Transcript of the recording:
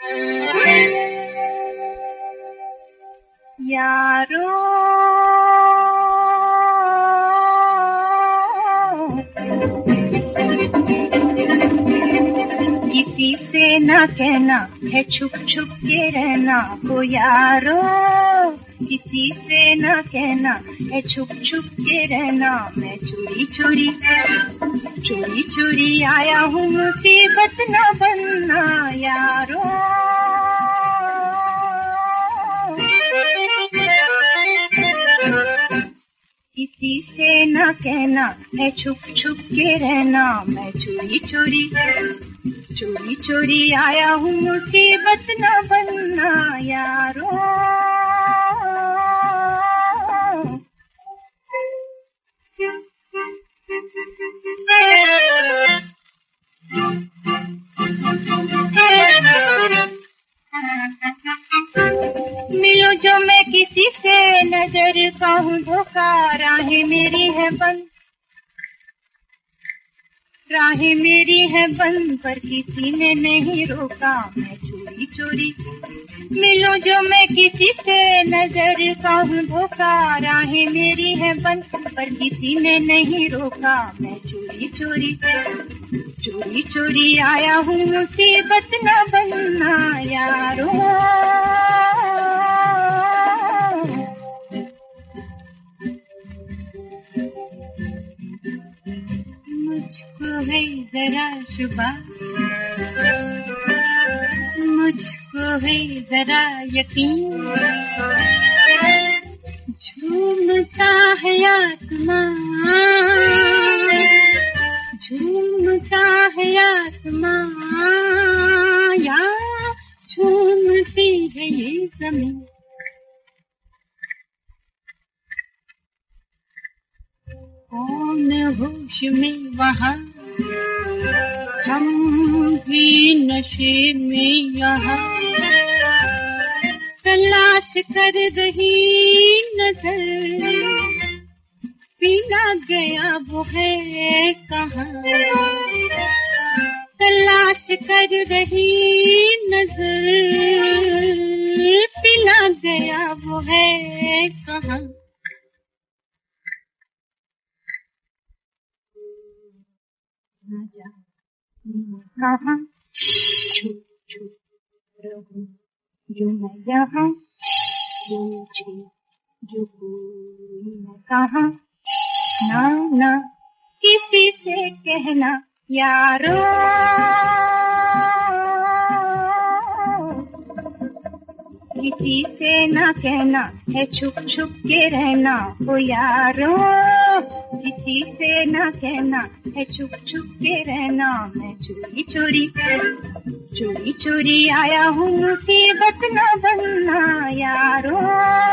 यारो किसी से ना कहना है छुप छुप के रहना हो यारो, किसी से ना कहना है छुप छुप के रहना। मैं चोरी चोरी चोरी चोरी आया हूँ, मुसीबत ना बनना यारो। किसी से ना कहना है छुप छुप के रहना। मैं चोरी चोरी चोरी चोरी आया हूँ, मुसीबत ना बनना यारो। मिलूं जो मैं किसी से नजर का हूँ धोखा, राहें मेरी है बंद, राहें मेरी है बंद, पर किसी ने नहीं रोका। मैं चोरी चोरी मिलूं जो मैं किसी से नजर का हूँ धोखा, राहें मेरी है बंद, पर किसी ने नहीं रोका। मैं चोरी चोरी चोरी चोरी आया हूँ, मुसीबत न बनना यारो। मुझको है जरा शुबा, मुझको है जरा यकीन, झूमता है आसमां, झूमता है आसमां, या झूमती है ये ज़मीन। कौन होश में वहाँ, हम भी नशे में यहाँ, तलाश कर रही नजर, पीला गया वो है कहाँ। तलाश कर रही नजर, पीला गया वो है कहाँ। कहाँ छुप छुप रहूं जो मैं यहाँ, पूछे जो कोई न कहाँ। ना ना किसी से कहना यारो, किसी से ना कहना है छुप छुप के रहना हो यारो। किसी से ना कहना है छुप छुप के रहना। मैं चोरी चोरी चोरी चोरी आया हूँ, मुसीबत न बनना यारो।